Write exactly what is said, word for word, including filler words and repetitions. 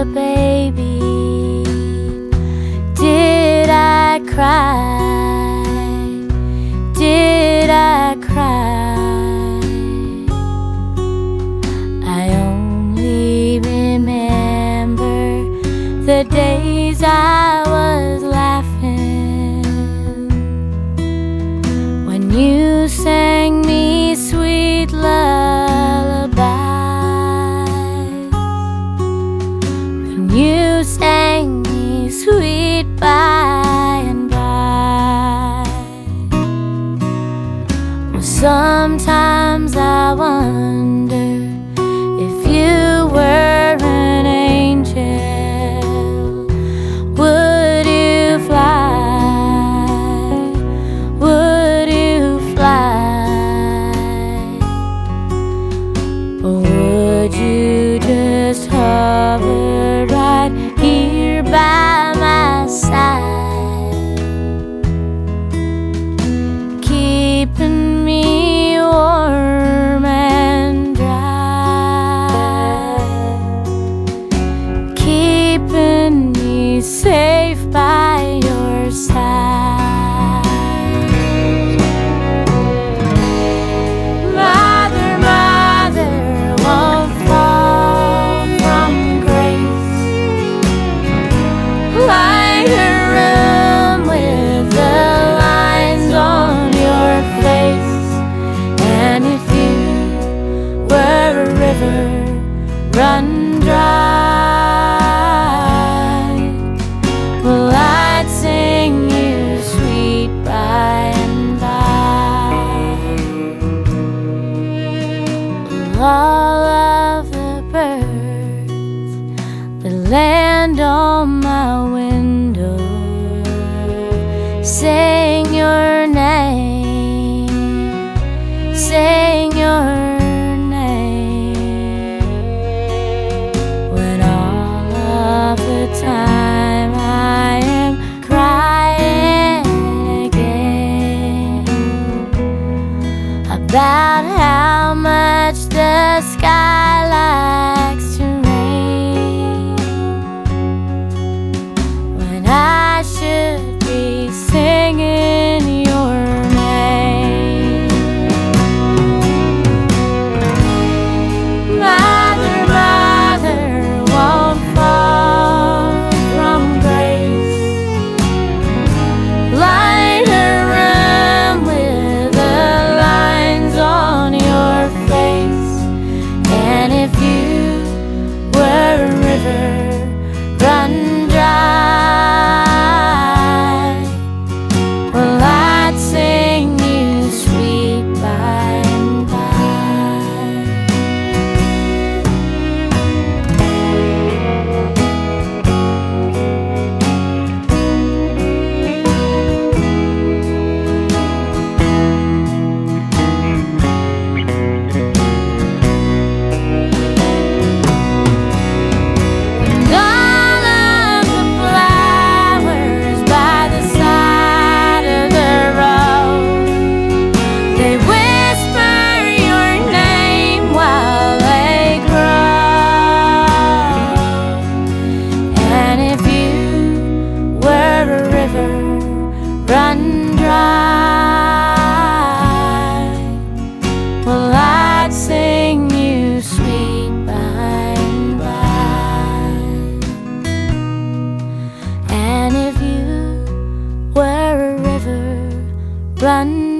baby, did I cry? Did I cry? I only remember the days I was laughing when you sang me sweet lullabies, when you sang me sweet by and by. Well, sometimes I wonder if you were an angel, would you fly? Would you fly? Or would you just hover right here by my side, keeping me warm and dry, keeping me safe by your side? Mother, mother, won't fall from grace, light her room with the lines on your face. And if you were a river run dry, well, I'd sing you sweet by and by. All of the birds that land on my window sing your name, sing your name. When all of the time I am crying again about how much the sky likes to rain, when I should be singing your name. Mother, mother, won't fall from grace, light her room with the lines on your face. And if you were a river run dry, well, I'd sing you sweet by and by. And all of the flowers by the side of the road, they whisper your name while they grow. And if you were a river run dry, well, I'd sing you sweet by and by. And if you were a river run